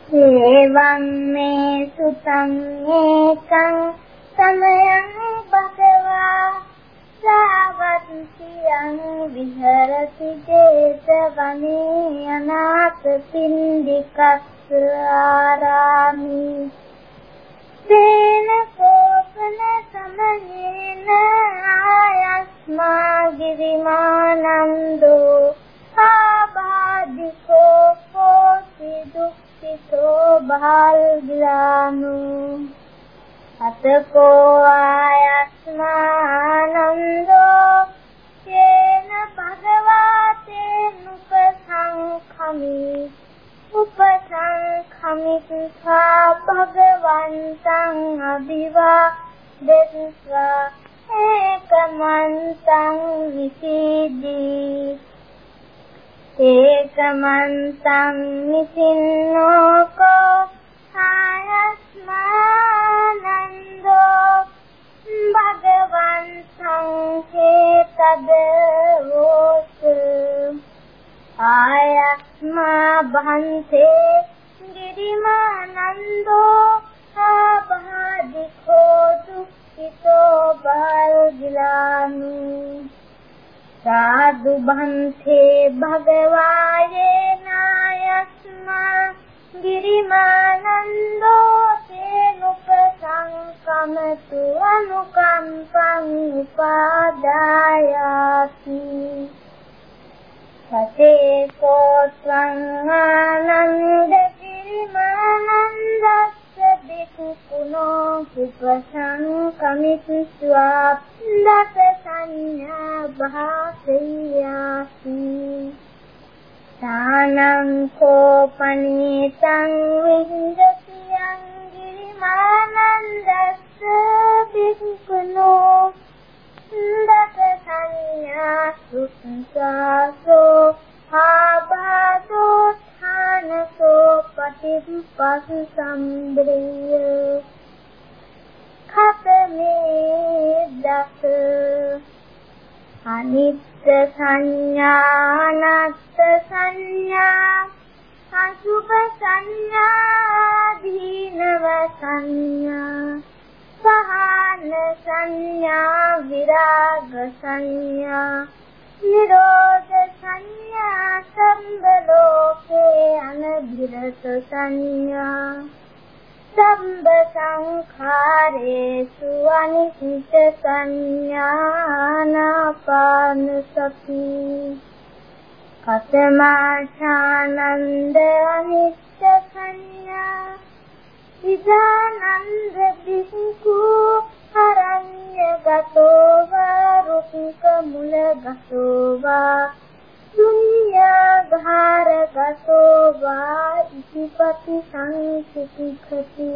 එවං මේ සුතං ඒකං සමයං භගවා සාවත්තියං විහෙරති චේතවනේ අනාථ පින්ඩිකස්ස ආරාමි තේන කෝපන සමයේන ආයස්මා ගිරිමානන්දෝ ආබාධිකෝ කෝසි දුක්ඛිතෝ බාල්ගිලානු අතකෝ ආයස්මානන්දෝ තේන භගවාතේ උපසංඛමිත්වා භගවන්තං අභිවාදෙත්වා ඒකමන්තං විසීදී ඒකමන්තං විසින්නෝකෝ ආයස්මානන්දෝ භගවන්තං චේතදවෝසු ආයස්මා භන්තේ ගිරිමානන්දෝ ආබාධිකෝ දුක්ඛිතෝ බාල්ගිලානු සාදු භන්තේ භගවායේ නායස්මා ගිරිමානන්දෝ තේනුපසංකමතු අනුකම්පං උපාදායාති සතේ කෝත්වං ආනන්ද ගිරිමානන්දස්ස බිකුණෝ උපසංකමිත්වා දස සංඥා භාසයාති තානං කෝපනීතං විඤ්ඤතියං ගිරිමානන්දස්ස බිකුණෝ දස සංඥා සුත්සාසෝ ආබාධෝ ථානසෝ පටිපස්ස සම්බ්‍රිය khapame das අනිත්‍ය සංඥා අනාත්ම සංඥා අසුභ සංඥා දීනව සංඥා සහන සංඥා විරාග සංඥා නිරෝධ සංඥා සම්බලෝකේ අනභිරත සංඥා සම්බ සංඛාරේසු අනිත්‍ය සංඥානාපාන සති කතමාචානන්ද අනිත්‍ය සංඥා ඉදානන්ද බික්ඛු අරඤ්‍යගතෝ වා රුක්ක මුලගතෝ වා ශුඤ්ඤාගාරගතෝ වා ඉතිපති සංසිතිඛති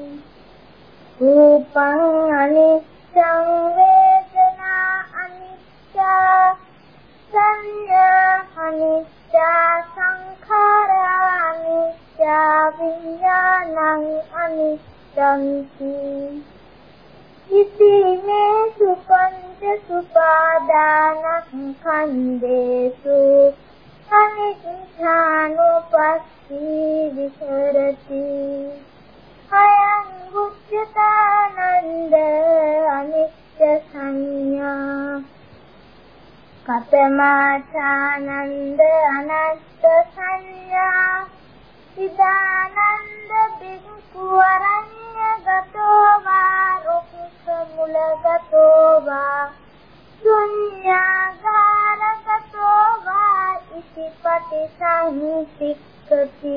රූපං අනිච්ඡං වේදනා අනිච්චා සංඥා අනිච්චා සංඛාරා අනිච්චා විඥානං අනිච්ඡන්ති ඉතිමේ සුපංච සුපාදානස්කන්ධේසු අනිච්ඡානුපස්සී විහෙරති අයං උච්චතානන්ද අනිච්ච සංඥා කතමාචානන්ද අනත්ත සංඥා ඉදානන්ද බික්ඛු අරඤ්‍යගතෝ වා රුක්ඛ මුලගතෝ වා ශුඤ්ඤාගාරගතෝ වා ඉතිපති සංසික්ඛති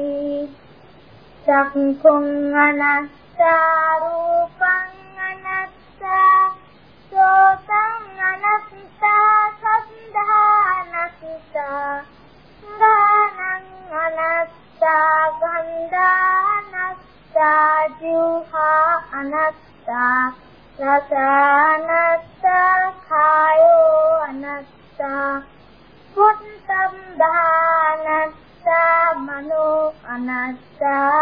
චක්ඛුං අනත්තා රූපං අනත්තා සෝතං අනත්තා සද්ධානත්තා ගානං අනත්තා ගන්ධානත්තා ජීවහා අනත්තා රසානත්තා කායෝ අනත්තා පුත්තම්භානත්තා මනෝ අනත්තා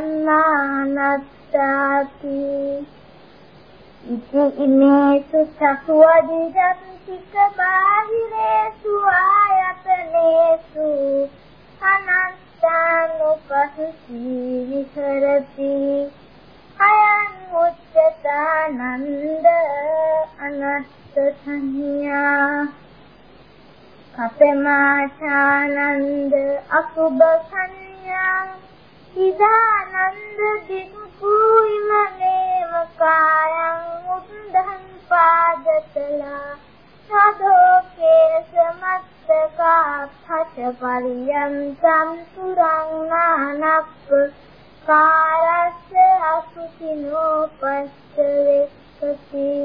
ධම්මානත්තාති ඉති ඉමේසු චක්ඛුවදිජන්තික බාහිරේසු ආයතනේසු අනත්තානුපස්සී කතමාචානන්ද අසුභ සංඥා ඉදානන්ද දික්ඛු ඉමනේව කායං උද්දං පාදතලා සදෝකේස මත්තකා පච පරියන්තං සුරං නානප්ප කාරස්ස අසුචිනෝ පස්සවෙක්කති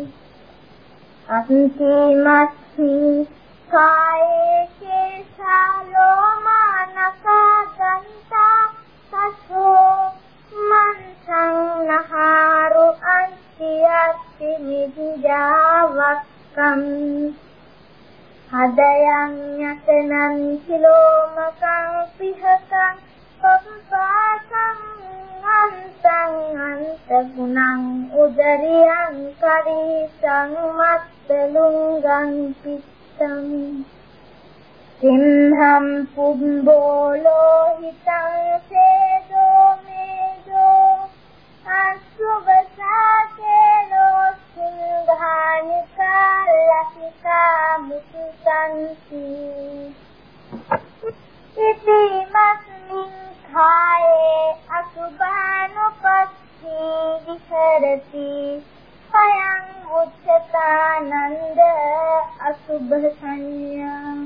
අන්තිමස්මි කායේ කේසා ලෝමානකා දන්තා සසෝ මන්සං නහාරු අන්තියස්ති මිදිජාවක්කම් හදයන් යතනං කිලෝමකං පිහකං පපපාසං අන්තං අන්තගුණං උදරියං කරීසං මත්තලුංගං පිත්තං සිම්හම් පුම්බෝලෝ හිතං සේදෝ මේදෝ අසුභසාකේලෝ සිංහානිකා ලසිකා මුසුසන්ති ඉතිමස්මින් කායේ අසුභානුපස්සී විහෙරති අයං උච්චතානන්ද අසුභ සංඥා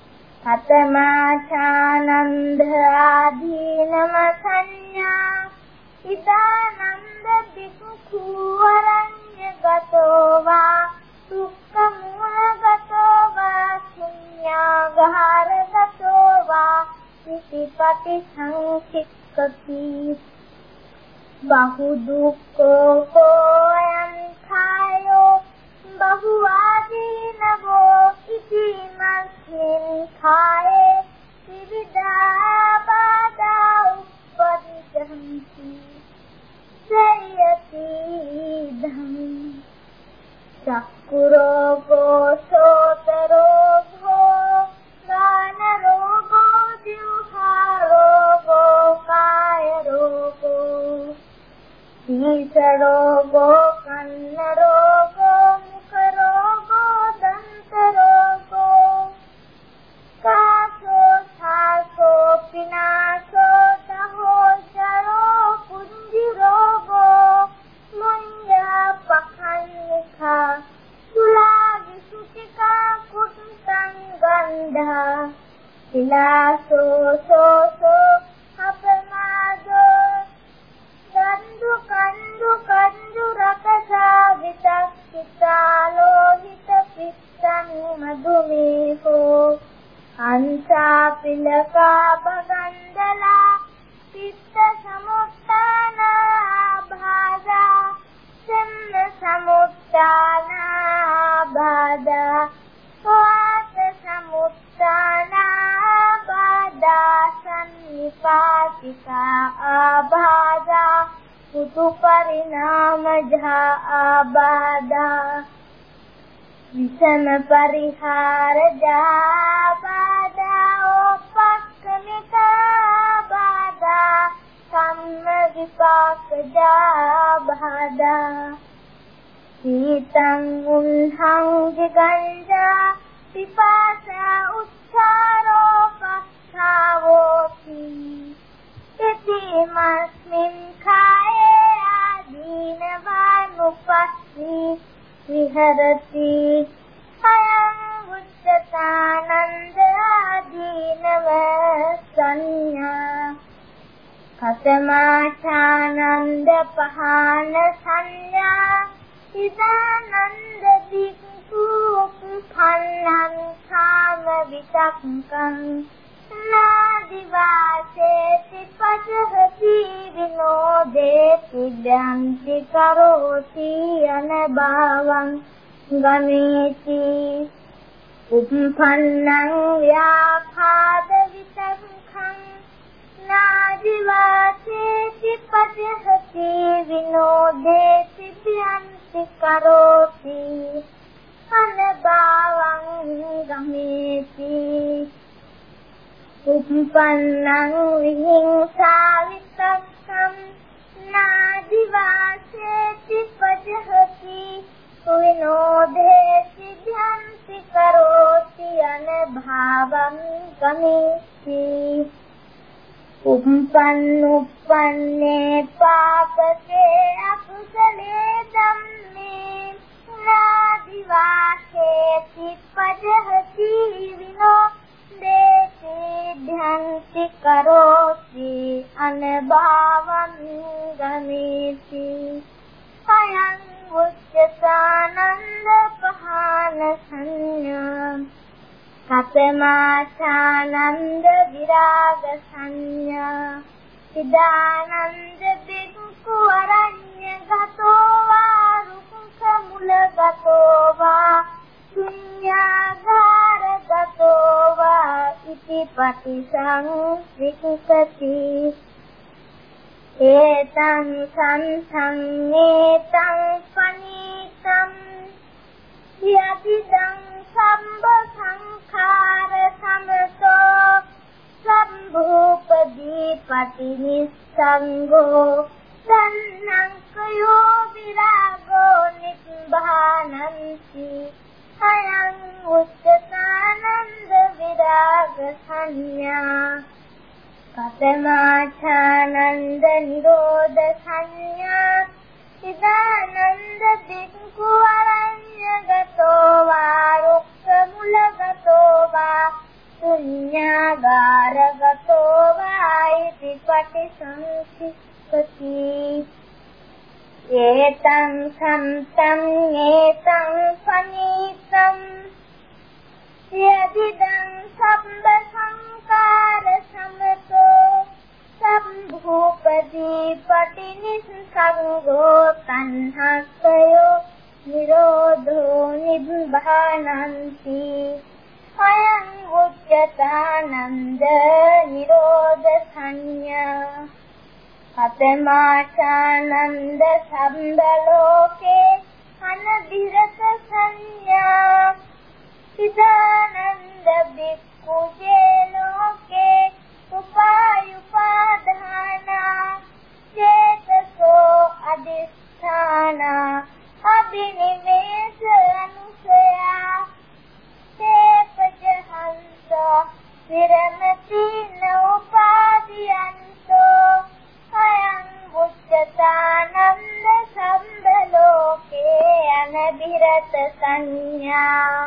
කතමාචානන්ද ආදීනම සංඥා ඉදානන්ද බික්ඛු වරඤ්ඤගතෝ වා දුක්ඛමූලගතෝ වා ශුඤ්ඤාගාරගතෝ වා ඉතිපටි සංකික්ඛති බහු දුක්ඛෝ කෝයං කායෝ බහු ආදීනවෝ ඉතිමස්මින් කායේ විවිධා බාධා උපදිතන්ති සයති ධම්ම චක්කුරෝගෝ සෝතරෝගෝ ගානරෝගෝ දිවහාරෝගෝ කායරෝගෝ සීසරෝගෝ කන්නරෝගෝ මුඛරෝගෝ දන්තරෝගෝ කාසෝ ඡාසෝ පිනාසෝ දහෝචරෝ කුංජිරෝගෝ මුඤ්ඤා පඛන්නිකා සුලා විසුචිකා කුත්තං ගන්ධා විලාසෝ සෝසෝ අපමාදෝ ගන්ධු කන්දු රකසා විතක්කිතා ලෝහිත පිත්තං මදුමේහෝ අංසා පිලකා බගන්දලා පිත්ත සමුත්තානා භාගා සම්ම සමුත්තානා බාධා වාත සමුත්තානා බාධා සම්නිපාතිකා ආබාධා පුතු පරිණාමජා ආබාධා විසම පරිහාරජා බාධා ඕපක්ඛමිකා බාධා කම්ම විපාකජා බාධා සීතං උන්හං ගංජා පිපාසා උච්චාරෝ පස්සාවෝති ඉතිමස්මින් කායේ ආදීනවානුපස්සී විහෙරති අයං උච්චතානන්ද ආදීනව සංඥා කතමාචානන්ද පහන සංඥා ඉදානන්ද දික්ඛු පන්නං කාම විතක්කං නාදිවාසේති පජහති විනෝදේති දන්ති කරෝති අනභවං ගමේති උප්පන්නං ව්‍යාඛාද විතක්ඛං නාදිවාසේති පජහති විනෝදේති දන්ති කරෝති අනභවං ගමේති උප්පන්නං විහිංසා විතක්ඛං නාදිවාසේති පජහති විනෝදේති ධම්ති කරෝති අනභාවං සම්පන්නුප්පන්නේ පාපකේ අකුසලේ ධම්මේ නාදි වාසේති පජහති විනෝ දේති ධ්‍යාන්ති කරෝති අනභවං ගමේති අයං උච්චතානන්ද පහන සංඥා කතමාචානන්ද විරාග සංඥා සිදානන්ද බික්ඛු අරඤ්ඤ ගතෝ වා රුක්ඛ මුල ගතෝ වා ශුඤ්ඤාගාර ගතෝ වා ඉති පටිසංවික්ඛති ඒතං සංසංනේතං පනීතං යතිදං සම්බ සංඛාර සමතෝ සම්භූපදී පටිනිස්සංගෝ සන්නංකයෝ විරාගෝ නිබ්බානන්ති අයං උච්චතානන්ද විරාග සංඥා කතමාචානන්ද නිරෝධ සංඥා සිදානන්ද බික්ඛු අරඤ්ඤ ගතෝ වා රුක්ඛ මුල ගතෝ වා ශුඤ්ඤාගාර ගතෝ වා ඉති පටිසංඛිප්පති ඒතං සම්තං ඒතං පනීතං යදිදං සම්බ සංකාර සමතෝ සම්භූපදී පටිනිස්සංගෝ තණ්හක්ඛයෝ නිරෝධෝ නිබ්බානන්ති අයං උච්චතානන්ද නිරෝධ සංඥා කතමාචානන්ද සම්බලෝකේ අනදිරත සංඥා සිදානන්ද බික්ඛු ජේලෝකේ උපායුපාදානා චේතසෝ අදිස්ථානා අබිනිමේෂ අනුසයා තේපජහන්ස විරමති නෝපාදියන්තෝ අයං උච්චතානන්ද සම්බලෝකේ අනබිරත සංඥා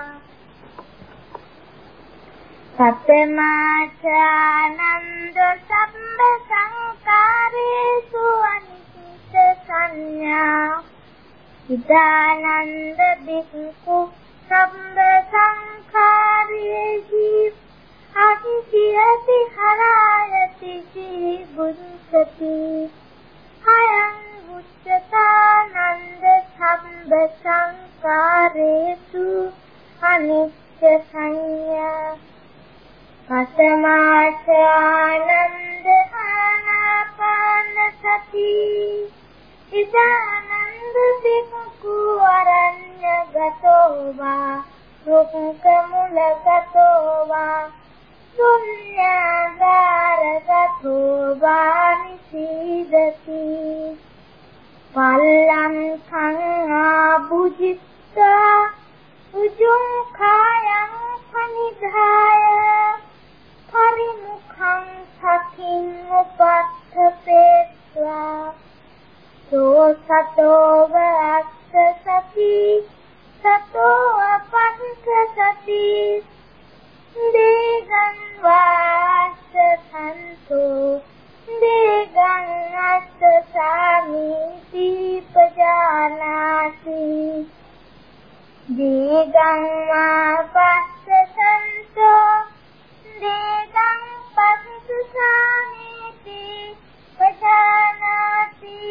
සතමාචානන්ද සම්බ සංකාරේසු අනිච්ච සංඥා සිදානන්ද බික්ඛු සම්බ සංඛාරේහි අනිච්චති හරායති බුද්ධති අයං උච්චතානන්ද සම්බ සංකාරේසු අනිච්ච සංඥා කතමාචානන්ද ආනාපාන සති ඉදානන්ද බික්ඛු අරඤ්ඤ ගතෝ වා රුක්ඛ මුල ගතෝ වා ශුඤ්ඤාගාර ගතෝ වා නිසීදති පල්ලංඛං ආභුජිත්වා උජුං කායං පනිධාය පරිමුඛං සතින් උපට්ඨපේත්වා සතෝ වාස්ස සති සතෝ අපංච සති දේගං වාස්ස සන්තෝ දේගං අස්ස සාමීති පජානාති දේගං වාපස්ස සන්තෝ දේගං පස්ස සාමීති පජානාති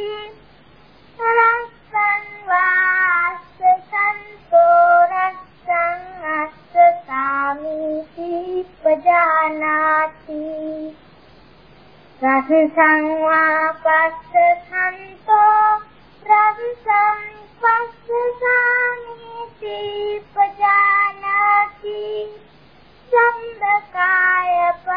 රස්සං වාස්ස සන්තෝ රස්සං අස්ස සාමීති පජානාති රස්සං වාපස්ස සන්තෝ රස්සං පස්ස සාමීති පජානාති සම්බකාය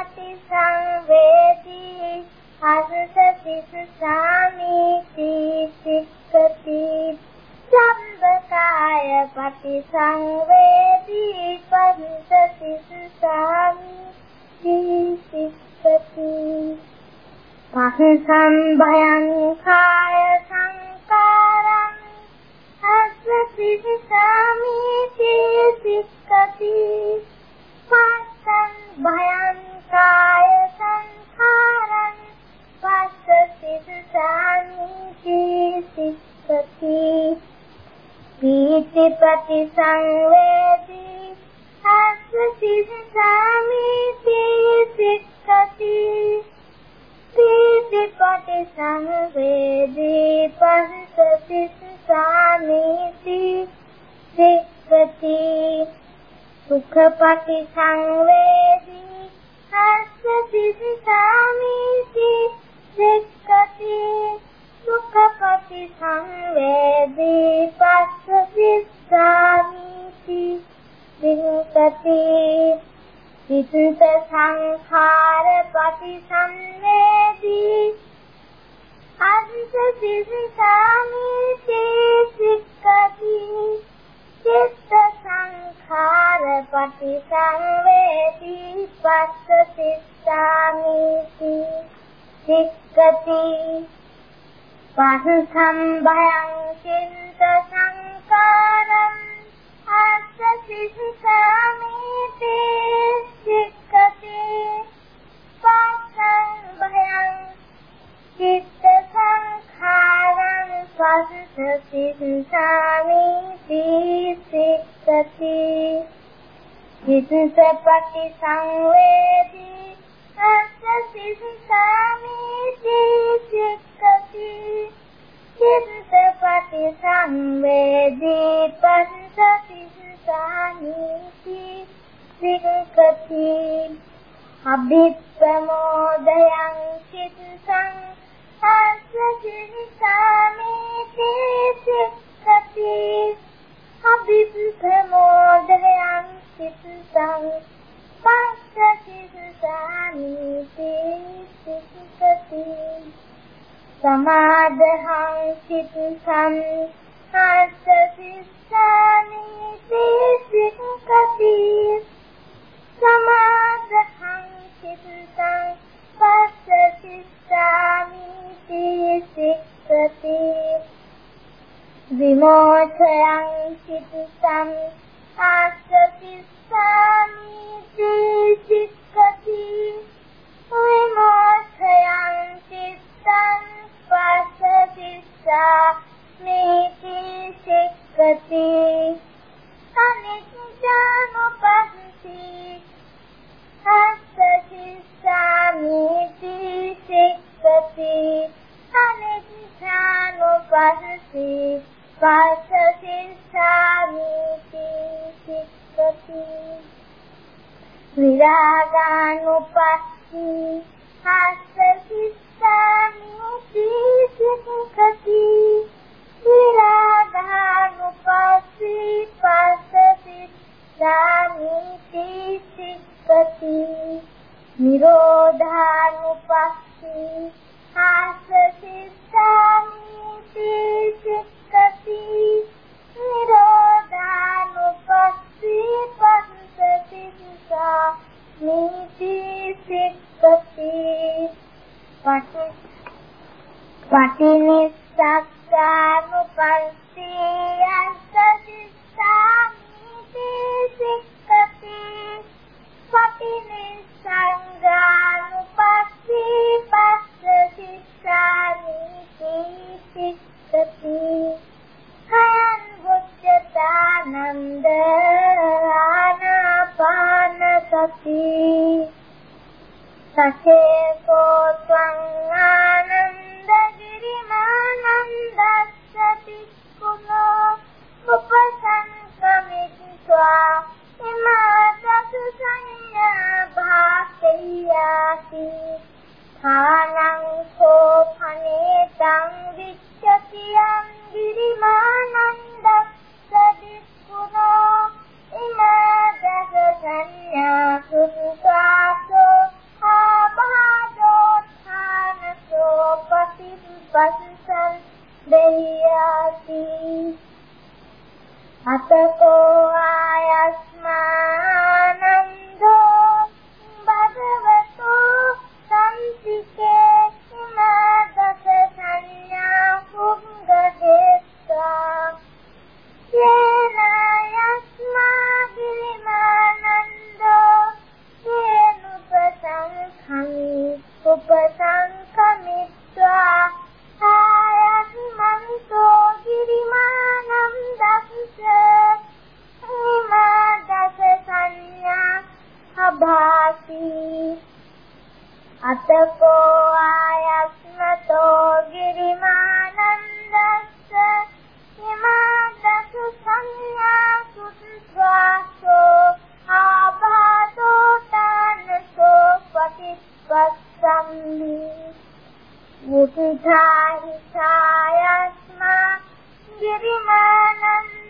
පටිසංවේදී අසසති සාමීති සික්ඛති සම්බකාය පටිසංවේදී පස්සති සාමීති සික්ඛති පස්සම් භයං කාය සංකාරං අස්සති සාමීති සික්ඛති පස්සම් භයං කාය සංකාරං පස්සති සාමීති සික්ඛති පීතිපති සංවේදී අස්සති සාමීති සික්ඛති පීතිපති සංවේදී පස්සති සාමීති සික්ඛති සුඛපති සංවේදී අස්සති සාමීති සික්ඛති සුඛපති සංවේදී පස්සති සාමීති සික්ඛති චිත්ත සංඛාර පටිසංවේදී අස්සති සාමීති සික්ඛති චිත්ත සංඛාර පටිසංවේදී පස්සති සාමීති සික්ඛති පස්සම් භයං චිත්ත සංඛාරං අස්සති සාමීති සික්ඛති පස්සම් භයං චිත්ත සංඛාරං පස්සති සාමීති සික්ඛති චිත්තපටි සංවේදී අස්සති සාමීති සික්ඛති චිත්තපටි සංවේදී පස්සති සාමීති සික්ඛති අභිප්‍රමෝදයං චිත්තං අස්සති සාමීති සික්ඛති අභිප්‍රමෝදයං චිත්තං පස්සති සාමීති සික්ඛති සමාදහං චිත්තං අස්සති සාමීති සික්ඛති සමාදහං චිත්තං පස්සති සාමීති සික්ඛති විමෝචයං චිත්තං අස්සති සාමීති සික්ඛති විමෝචයං චිත්තං පස්සති සාමීති සික්ඛති අනිච්චානුපස්සී අස්සති සාමීති සික්ඛති අනිච්චානුපස්සී පස්සති සාමීති සික්ඛති විරාගානුපස්සී අස්සති සාමීති සික්ඛති විරාගානුපස්සී පස්සති සාමීති සික්ඛති නිරෝධානුපස්සී අස්සති සාමීති සික්ඛති නිරෝධානුපස්සී පස්සති සාමීති සික්ඛති පටිනිස්සග්ගානුපස්සී අස්සති සාමීති සික්ඛති පටිනිස්සග්ගානුපස්සී පස්සති සාමීති සික්ඛති හයං බුද්ධානන්ද ආනාපානසති සචේතෝ ත්වං ආනන්ද ගිරිමානන්දස්සති කුණෝ උපසංකමිත්වා ඉමාදස සංඥා භාක්ඛයාති ථානං සෝපනේතං විච්ඡතියං ගිරිමානන්දස්සති කුණෝ ඉමාදස සංඥා සුඛාසෝ ආභාදෝ ථානසෝ පටිපස්සං දෙය්‍යාති අතකෝ ආයස්මානන්දෝ භගවතෝ සම්සිකේ हिताय स्मा गिरिमानन्द